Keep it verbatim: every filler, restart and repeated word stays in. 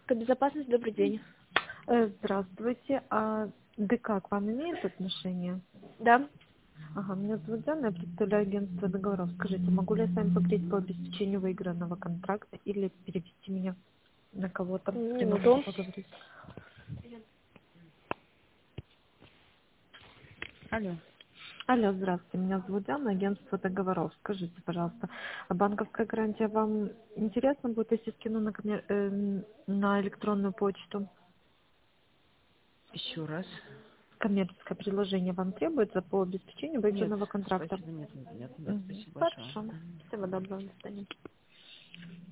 Безопасность, добрый день. Э, Здравствуйте. А ДК к вам имеет отношение? Да. Ага, меня зовут Диана, я представляю агентство договоров. Скажите, могу ли я с вами поговорить по обеспечению выигранного контракта или перевести меня на кого-то, с кем я могу Минуту. поговорить? Алло. Алло, здравствуйте, меня зовут Диана, агентство договоров. Скажите, пожалуйста, а банковская гарантия вам интересна будет, если скину на, коммер- э, на электронную почту? Еще раз. Коммерческое предложение вам требуется по обеспечению Нет, выигранного контракта? спасибо, нет, нет, нет, нет, Мгм. спасибо большое. Хорошо. Всего доброго, до свидания.